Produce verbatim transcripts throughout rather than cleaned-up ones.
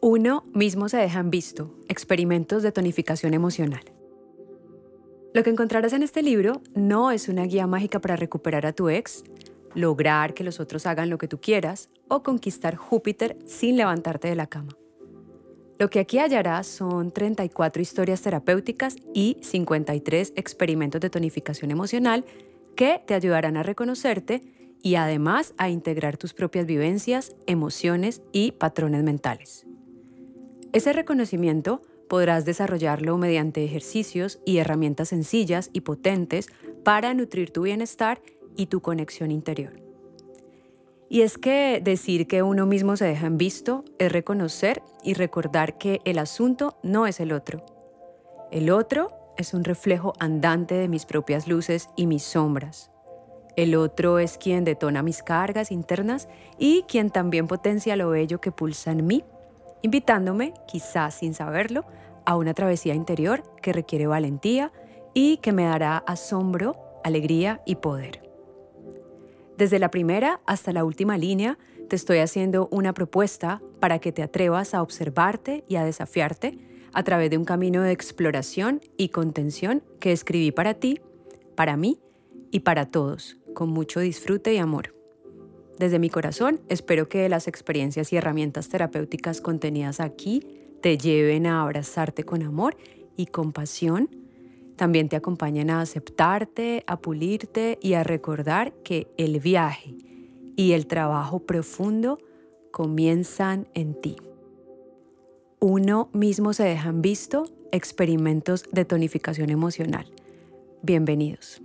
Uno mismo se deja en visto, experimentos de tonificación emocional. Lo que encontrarás en este libro no es una guía mágica para recuperar a tu ex, lograr que los otros hagan lo que tú quieras o conquistar Júpiter sin levantarte de la cama. Lo que aquí hallarás son treinta y cuatro historias terapéuticas y cincuenta y tres experimentos de tonificación emocional que te ayudarán a reconocerte y además a integrar tus propias vivencias, emociones y patrones mentales. Ese reconocimiento podrás desarrollarlo mediante ejercicios y herramientas sencillas y potentes para nutrir tu bienestar y tu conexión interior. Y es que decir que uno mismo se deja en visto es reconocer y recordar que el asunto no es el otro. El otro es un reflejo andante de mis propias luces y mis sombras. El otro es quien detona mis cargas internas y quien también potencia lo bello que pulsa en mí, invitándome, quizás sin saberlo, a una travesía interior que requiere valentía y que me dará asombro, alegría y poder. Desde la primera hasta la última línea, te estoy haciendo una propuesta para que te atrevas a observarte y a desafiarte a través de un camino de exploración y contención que escribí para ti, para mí y para todos, con mucho disfrute y amor. Desde mi corazón, espero que las experiencias y herramientas terapéuticas contenidas aquí te lleven a abrazarte con amor y compasión. También te acompañen a aceptarte, a pulirte y a recordar que el viaje y el trabajo profundo comienzan en ti. Uno mismo se deja en visto, experimentos de tonificación emocional. Bienvenidos.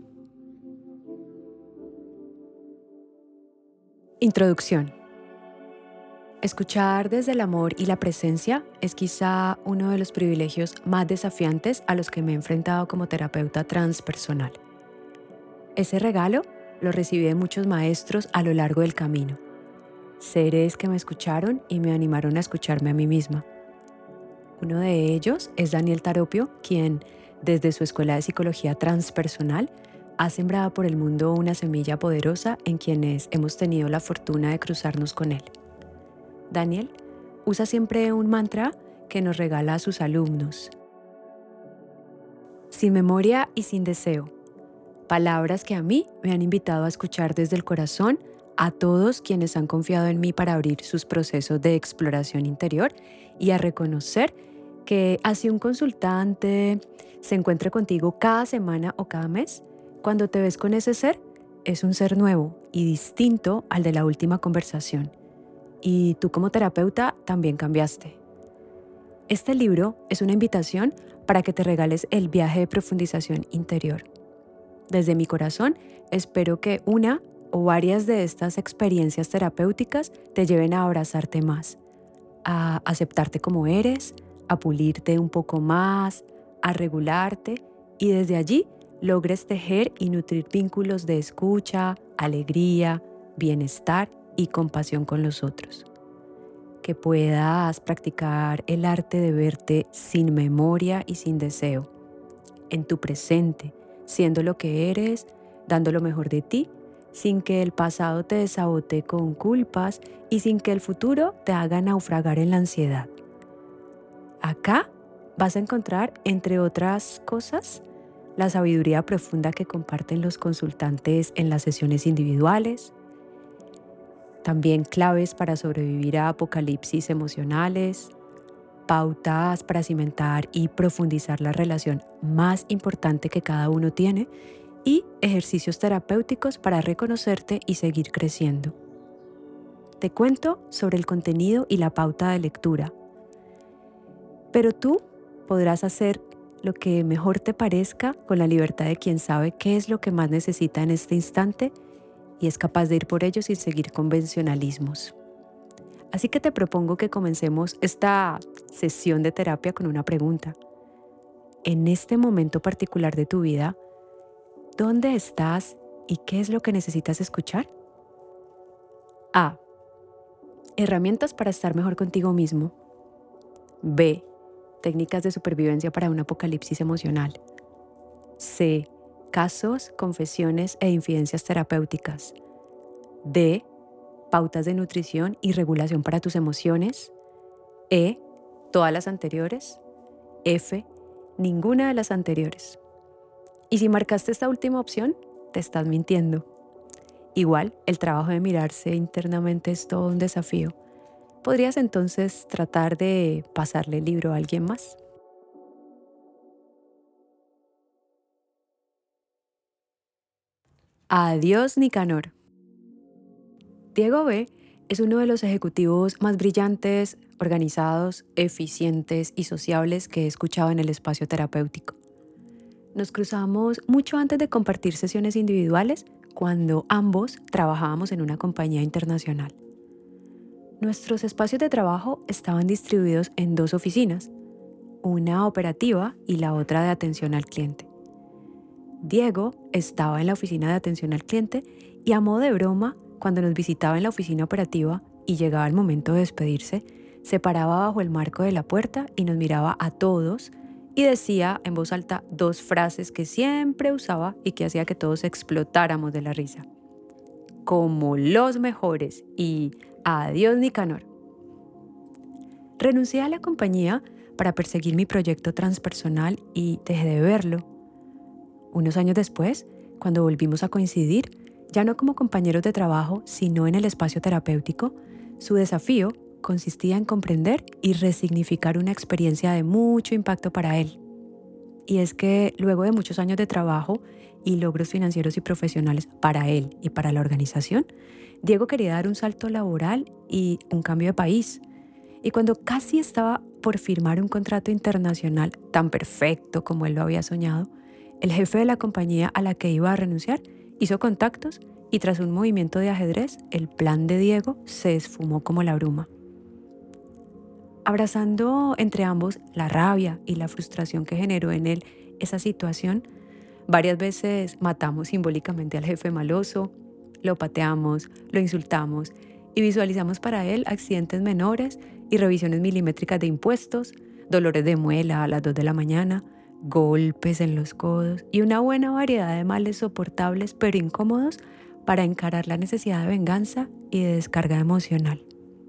Introducción. Escuchar desde el amor y la presencia es quizá uno de los privilegios más desafiantes a los que me he enfrentado como terapeuta transpersonal. Ese regalo lo recibí de muchos maestros a lo largo del camino, seres que me escucharon y me animaron a escucharme a mí misma. Uno de ellos es Daniel Taropio, quien, desde su escuela de psicología transpersonal, ha sembrado por el mundo una semilla poderosa en quienes hemos tenido la fortuna de cruzarnos con él. Daniel usa siempre un mantra que nos regala a sus alumnos. Sin memoria y sin deseo. Palabras que a mí me han invitado a escuchar desde el corazón a todos quienes han confiado en mí para abrir sus procesos de exploración interior y a reconocer que así un consultante se encuentre contigo cada semana o cada mes, cuando te ves con ese ser, es un ser nuevo y distinto al de la última conversación. Y tú como terapeuta también cambiaste. Este libro es una invitación para que te regales el viaje de profundización interior. Desde mi corazón, espero que una o varias de estas experiencias terapéuticas te lleven a abrazarte más, a aceptarte como eres, a pulirte un poco más, a regularte y desde allí logres tejer y nutrir vínculos de escucha, alegría, bienestar y compasión con los otros. Que puedas practicar el arte de verte sin memoria y sin deseo, en tu presente, siendo lo que eres, dando lo mejor de ti, sin que el pasado te desabotee con culpas y sin que el futuro te haga naufragar en la ansiedad. Acá vas a encontrar, entre otras cosas, la sabiduría profunda que comparten los consultantes en las sesiones individuales, también claves para sobrevivir a apocalipsis emocionales, pautas para cimentar y profundizar la relación más importante que cada uno tiene y ejercicios terapéuticos para reconocerte y seguir creciendo. Te cuento sobre el contenido y la pauta de lectura, pero tú podrás hacer lo que mejor te parezca con la libertad de quien sabe qué es lo que más necesita en este instante y es capaz de ir por ello sin seguir convencionalismos. Así que te propongo que comencemos esta sesión de terapia con una pregunta. En este momento particular de tu vida, ¿dónde estás y qué es lo que necesitas escuchar? A. Herramientas para estar mejor contigo mismo. B. Técnicas de supervivencia para un apocalipsis emocional. C. Casos, confesiones e infidencias terapéuticas. D. Pautas de nutrición y regulación para tus emociones. E. ¿Todas las anteriores? F. Ninguna de las anteriores. Y si marcaste esta última opción, te estás mintiendo. Igual, el trabajo de mirarse internamente es todo un desafío. ¿Podrías entonces tratar de pasarle el libro a alguien más? Adiós, Nicanor. Diego B. es uno de los ejecutivos más brillantes, organizados, eficientes y sociables que he escuchado en el espacio terapéutico. Nos cruzamos mucho antes de compartir sesiones individuales cuando ambos trabajábamos en una compañía internacional. Nuestros espacios de trabajo estaban distribuidos en dos oficinas, una operativa y la otra de atención al cliente. Diego estaba en la oficina de atención al cliente y a modo de broma, cuando nos visitaba en la oficina operativa y llegaba el momento de despedirse, se paraba bajo el marco de la puerta y nos miraba a todos y decía en voz alta dos frases que siempre usaba y que hacía que todos explotáramos de la risa. Como los mejores y adiós, Nicanor. Renuncié a la compañía para perseguir mi proyecto transpersonal y dejé de verlo. Unos años después, cuando volvimos a coincidir, ya no como compañeros de trabajo, sino en el espacio terapéutico, su desafío consistía en comprender y resignificar una experiencia de mucho impacto para él. Y es que luego de muchos años de trabajo y logros financieros y profesionales para él y para la organización, Diego quería dar un salto laboral y un cambio de país. Y cuando casi estaba por firmar un contrato internacional tan perfecto como él lo había soñado, el jefe de la compañía a la que iba a renunciar hizo contactos y tras un movimiento de ajedrez, el plan de Diego se esfumó como la bruma. Abrazando entre ambos la rabia y la frustración que generó en él esa situación, varias veces matamos simbólicamente al jefe maloso, lo pateamos, lo insultamos y visualizamos para él accidentes menores y revisiones milimétricas de impuestos, dolores de muela a las dos de la mañana, golpes en los codos y una buena variedad de males soportables pero incómodos para encarar la necesidad de venganza y de descarga emocional.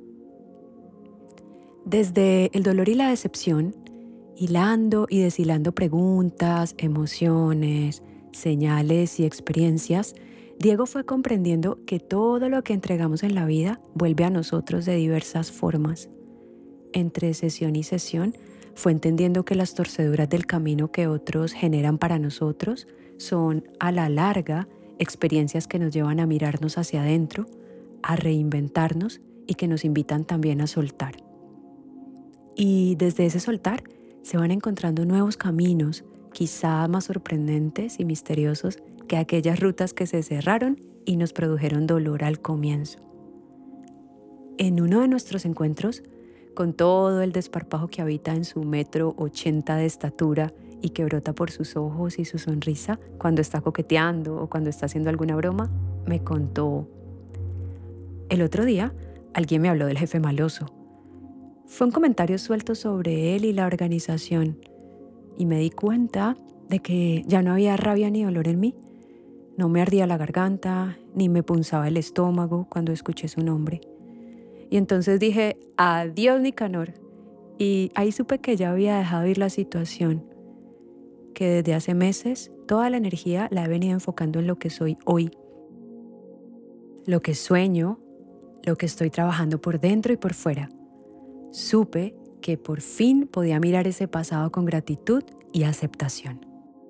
Desde el dolor y la decepción, hilando y deshilando preguntas, emociones, señales y experiencias, Diego fue comprendiendo que todo lo que entregamos en la vida vuelve a nosotros de diversas formas. Entre sesión y sesión, fue entendiendo que las torceduras del camino que otros generan para nosotros son, a la larga, experiencias que nos llevan a mirarnos hacia adentro, a reinventarnos y que nos invitan también a soltar. Y desde ese soltar se van encontrando nuevos caminos, quizá más sorprendentes y misteriosos que aquellas rutas que se cerraron y nos produjeron dolor al comienzo. En uno de nuestros encuentros, con todo el desparpajo que habita en su metro ochenta de estatura y que brota por sus ojos y su sonrisa cuando está coqueteando o cuando está haciendo alguna broma, me contó: el otro día alguien me habló del jefe maloso. Fue un comentario suelto sobre él y la organización y me di cuenta de que ya no había rabia ni dolor en mí. No me ardía la garganta ni me punzaba el estómago cuando escuché su nombre. Y entonces dije, adiós, Nicanor. Y ahí supe que ya había dejado ir la situación, que desde hace meses toda la energía la he venido enfocando en lo que soy hoy, lo que sueño, lo que estoy trabajando por dentro y por fuera. Supe que por fin podía mirar ese pasado con gratitud y aceptación.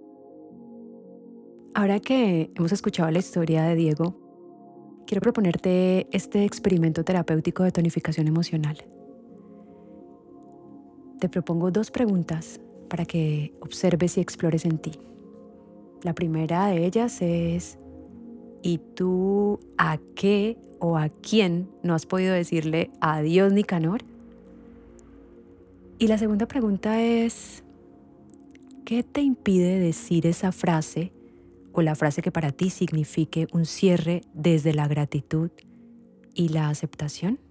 Ahora que hemos escuchado la historia de Diego, quiero proponerte este experimento terapéutico de tonificación emocional. Te propongo dos preguntas para que observes y explores en ti. La primera de ellas es: ¿y tú a qué o a quién no has podido decirle adiós, Nicanor? Y la segunda pregunta es: ¿qué te impide decir esa frase o la frase que para ti signifique un cierre desde la gratitud y la aceptación?